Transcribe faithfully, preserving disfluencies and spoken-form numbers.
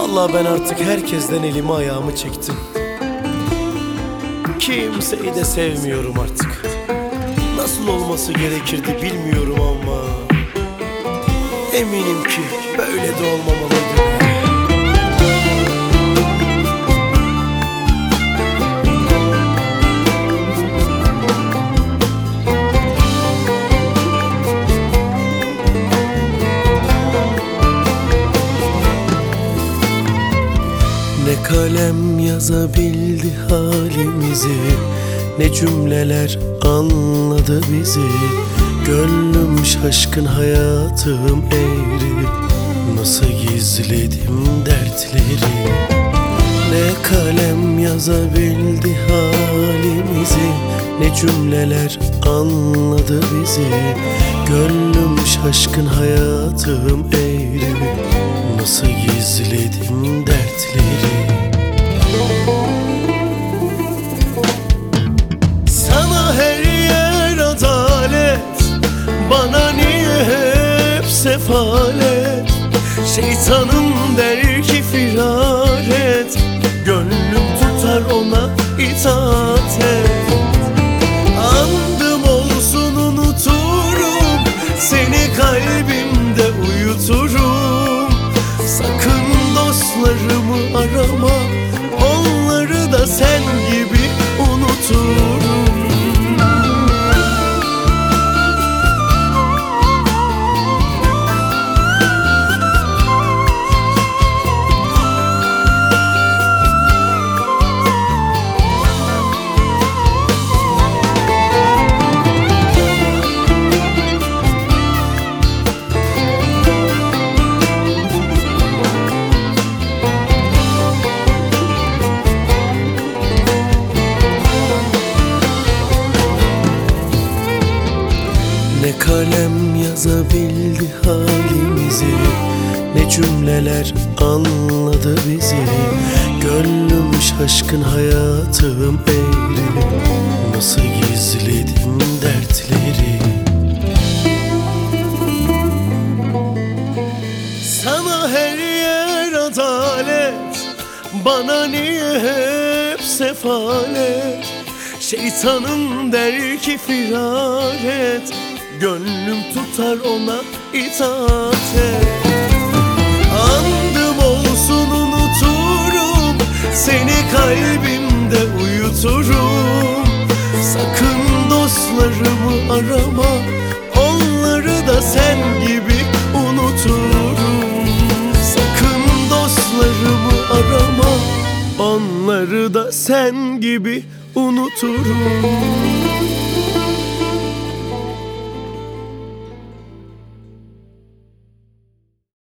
Vallahi ben artık herkesten elimi ayağımı çektim. Kimseyi de sevmiyorum artık. Nasıl olması gerekirdi bilmiyorum ama eminim ki böyle de olmamalıydı. Ne kalem yazabildi halimizi, ne cümleler anladı bizi. Gönlüm şaşkın, hayatım eğri, nasıl gizledim dertleri. Ne kalem yazabildi halimizi, ne cümleler anladı bizi. Gönlüm şaşkın, hayatım eğri, nasıl gizledim dertleri. Sana her yer adalet, bana niye hep sefalet? Şeytanım der ki firar et, gönlüm tutar ona itaat et. Andım olsun unuturum, seni kalbimde uyuturum. Sakın dostlarımı arama, onları da sen gibi unuturum. Ne kalem yazabildi halimizi, ne cümleler anladı bizi. Gönlüm şaşkın, hayatım eğri, nasıl gizledim dertleri. Sana her yer adalet, bana niye hep sefalet? Şeytanım der ki firar et, gönlüm tutar ona itaat et. Andım olsun unuturum, seni kalbimde uyuturum. Sakın dostlarımı arama, onları da sen gibi unuturum. Sakın dostlarımı arama, onları da sen gibi unuturum.